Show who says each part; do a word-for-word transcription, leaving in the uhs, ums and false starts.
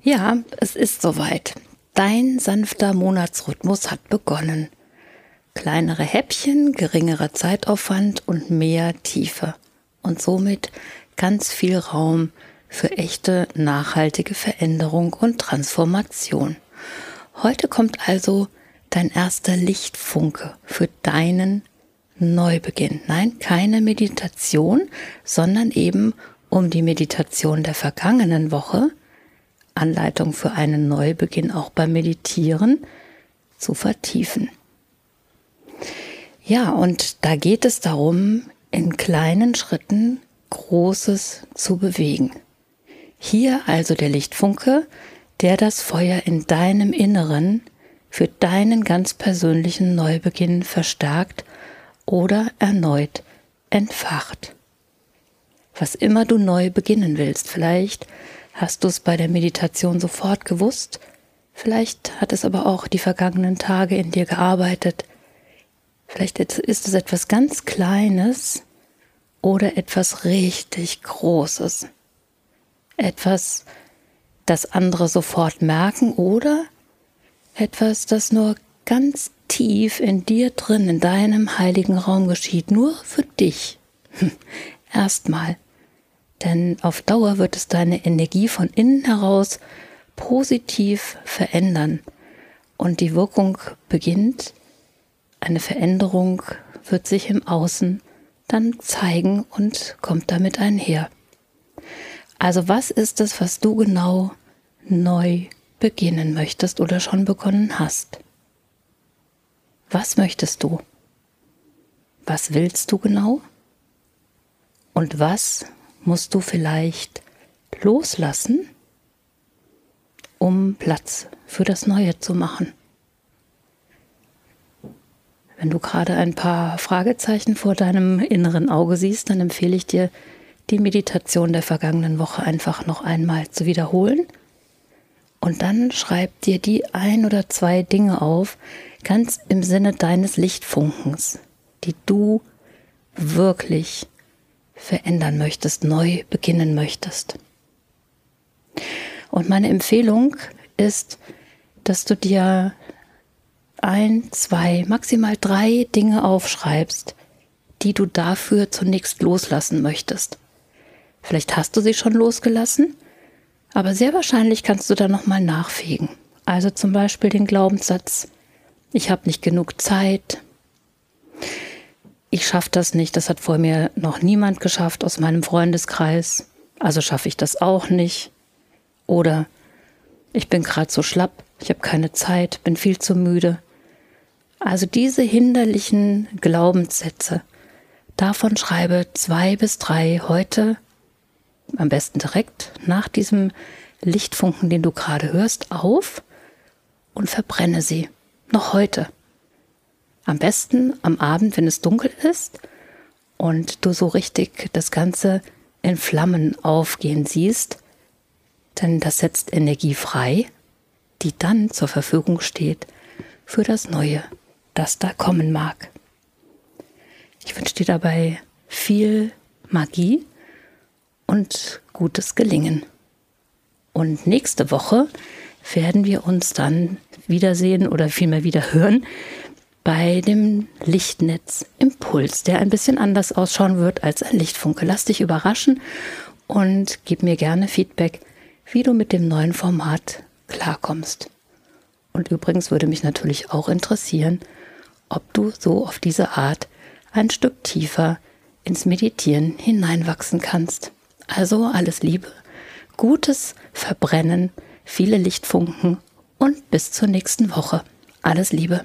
Speaker 1: Ja, es ist soweit. Dein sanfter Monatsrhythmus hat begonnen. Kleinere Häppchen, geringerer Zeitaufwand und mehr Tiefe. Und somit ganz viel Raum für echte, nachhaltige Veränderung und Transformation. Heute kommt also dein erster Lichtfunke für deinen Neubeginn. Nein, keine Meditation, sondern eben um die Meditation der vergangenen Woche, Anleitung für einen Neubeginn auch beim Meditieren, zu vertiefen. Ja, und da geht es darum, in kleinen Schritten Großes zu bewegen. Hier also der Lichtfunke, der das Feuer in deinem Inneren für deinen ganz persönlichen Neubeginn verstärkt oder erneut entfacht. Was immer du neu beginnen willst, vielleicht hast du es bei der Meditation sofort gewusst, vielleicht hat es aber auch die vergangenen Tage in dir gearbeitet, vielleicht ist es etwas ganz Kleines oder etwas richtig Großes, etwas, das andere sofort merken oder etwas, das nur ganz tief in dir drin, in deinem heiligen Raum geschieht, nur für dich. Erstmal. Denn auf Dauer wird es deine Energie von innen heraus positiv verändern. Und die Wirkung beginnt, eine Veränderung wird sich im Außen dann zeigen und kommt damit einher. Also was ist es, was du genau neu beginnen möchtest oder schon begonnen hast? Was möchtest du? Was willst du genau? Und was musst du vielleicht loslassen, um Platz für das Neue zu machen? Wenn du gerade ein paar Fragezeichen vor deinem inneren Auge siehst, dann empfehle ich dir, die Meditation der vergangenen Woche einfach noch einmal zu wiederholen. Und dann schreib dir die ein oder zwei Dinge auf, ganz im Sinne deines Lichtfunkens, die du wirklich verändern möchtest, neu beginnen möchtest. Und meine Empfehlung ist, dass du dir ein, zwei, maximal drei Dinge aufschreibst, die du dafür zunächst loslassen möchtest. Vielleicht hast du sie schon losgelassen, aber sehr wahrscheinlich kannst du da nochmal nachfegen. Also zum Beispiel den Glaubenssatz, ich habe nicht genug Zeit, ich schaffe das nicht, das hat vor mir noch niemand geschafft aus meinem Freundeskreis, also schaffe ich das auch nicht. Oder ich bin gerade so schlapp, ich habe keine Zeit, bin viel zu müde. Also diese hinderlichen Glaubenssätze, davon schreibe zwei bis drei heute, am besten direkt nach diesem Lichtfunken, den du gerade hörst, auf und verbrenne sie, noch heute. Am besten am Abend, wenn es dunkel ist und du so richtig das Ganze in Flammen aufgehen siehst, denn das setzt Energie frei, die dann zur Verfügung steht für das Neue, das da kommen mag. Ich wünsche dir dabei viel Magie und gutes Gelingen. Und nächste Woche werden wir uns dann wiedersehen oder vielmehr wieder hören bei dem Lichtnetz Impuls, der ein bisschen anders ausschauen wird als ein Lichtfunke. Lass dich überraschen und gib mir gerne Feedback, wie du mit dem neuen Format klarkommst. Und übrigens würde mich natürlich auch interessieren, ob du so auf diese Art ein Stück tiefer ins Meditieren hineinwachsen kannst. Also alles Liebe, gutes Verbrennen, viele Lichtfunken und bis zur nächsten Woche. Alles Liebe.